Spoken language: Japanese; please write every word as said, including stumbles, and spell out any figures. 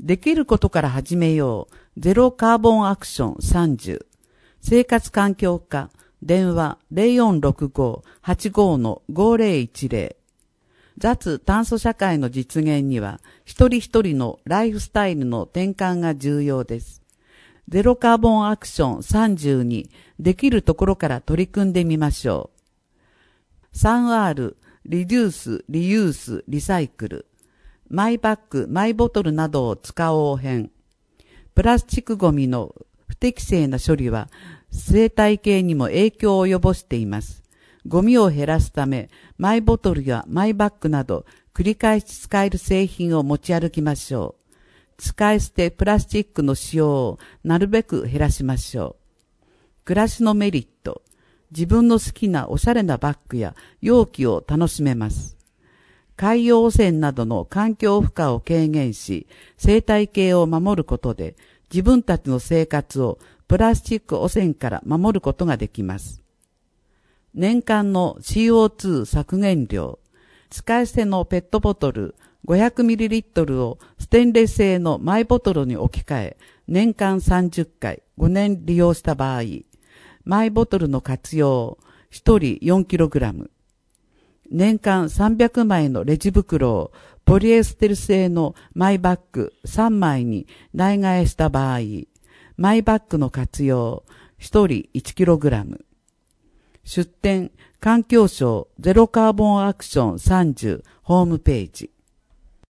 できることから始めよう。ゼロカーボンアクションさんじゅう。生活環境課。電話 ゼロよんろくご はちご ごゼロいちゼロ。脱炭素社会の実現には、一人一人のライフスタイルの転換が重要です。ゼロカーボンアクションさんじゅうに、できるところから取り組んでみましょう。スリーアール、リデュース、リユース、リサイクル。マイバッグ、マイボトルなどを使おう編。プラスチックゴミの不適正な処理は生態系にも影響を及ぼしています。ゴミを減らすため、マイボトルやマイバッグなど繰り返し使える製品を持ち歩きましょう。使い捨てプラスチックの使用をなるべく減らしましょう。暮らしのメリット。自分の好きなおしゃれなバッグや容器を楽しめます。海洋汚染などの環境負荷を軽減し、生態系を守ることで、自分たちの生活をプラスチック汚染から守ることができます。年間の シーオーツー 削減量。使い捨てのペットボトル ごひゃくミリリットル をステンレス製のマイボトルに置き換え、年間さんじゅっかい、ごねん利用した場合、マイボトルの活用、ひとり よんキログラム。年間さんびゃくまいのレジ袋をポリエステル製のマイバッグさんまいに代替えした場合、マイバッグの活用、ひとり いちキログラム。出典、環境省ゼロカーボンアクションさんじゅうホームページ。